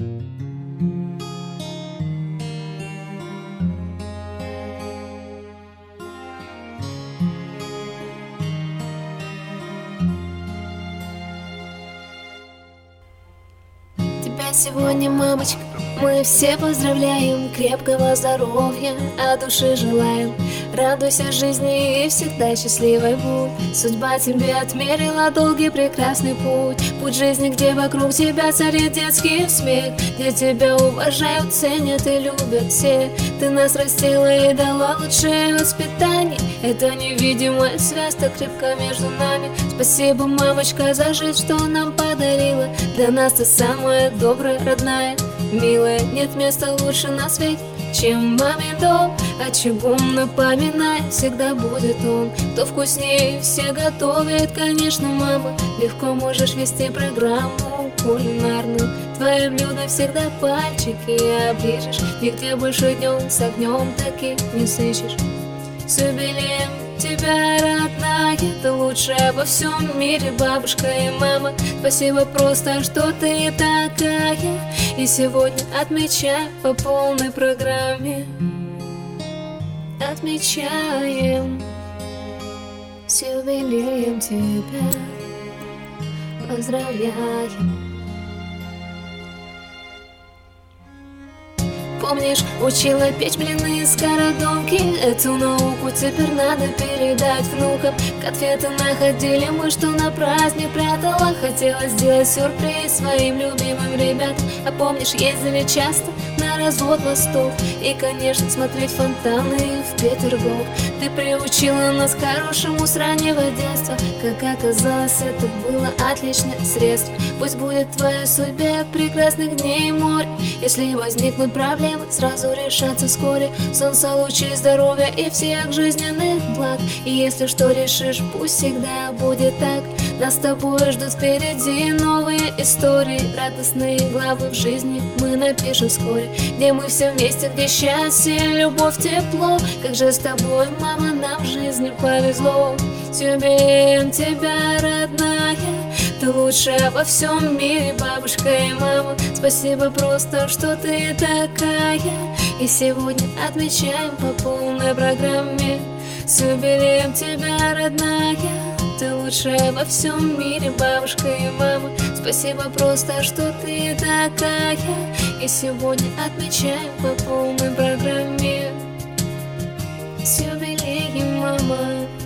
Тебя сегодня, мамочка, мы все поздравляем. Крепкого здоровья, от души желаем. Радуйся жизни и всегда счастливой будь. Судьба тебе отмерила долгий прекрасный путь. Путь жизни, где вокруг тебя царит детский смех, где тебя уважают, ценят и любят все. Ты нас растила и дала лучшее воспитание. Это невидимая связь так крепко между нами. Спасибо, мамочка, за жизнь, что нам подарила. Для нас ты самая добрая, родная, милая. Нет места лучше на свете, чем мамин дом. О чугун напоминай, всегда будет он. Кто вкуснее все готовит, конечно, мама. Легко можешь вести программу кулинарную. Твои блюда всегда пальчики оближешь. Нигде больше днем с огнем таких не сыщешь. С юбилеем тебя, родная, ты лучшая во всем мире, бабушка и мама. Спасибо просто, что ты такая. И сегодня отмечаем по полной программе. Отмечаем с юбилеем тебя. Поздравляем. Помнишь, учила печь блины из скородумки? Эту науку теперь надо передать внукам. Конфеты находили мы, что на праздник прятала. Хотела сделать сюрприз своим любимым ребятам. А помнишь, ездили часто на развод мостов и, конечно, смотреть фонтаны в Петербург. Ты приучила нас к хорошему с раннего детства. Как оказалось, это было отличное средство. Пусть будет в твоей судьбе прекрасных дней море. Если возникнут проблемы, сразу решаться вскоре. Солнца, лучей, здоровья и всех жизненных благ. И если что решишь, пусть всегда будет так. Нас с тобой ждут впереди новые истории. Радостные главы в жизни мы напишем вскоре. Где мы все вместе, где счастье, любовь, тепло. Как же с тобой, мама, нам в жизни повезло. С юбилеем тебя, родная, ты лучшая во всем мире, бабушка и мама. Спасибо просто, что ты такая. И сегодня отмечаем по полной программе. С юбилеем тебя, родная, ты лучшая во всем мире, бабушка и мама. Спасибо просто, что ты такая. И сегодня отмечаем по полной программе. С юбилеем, мама.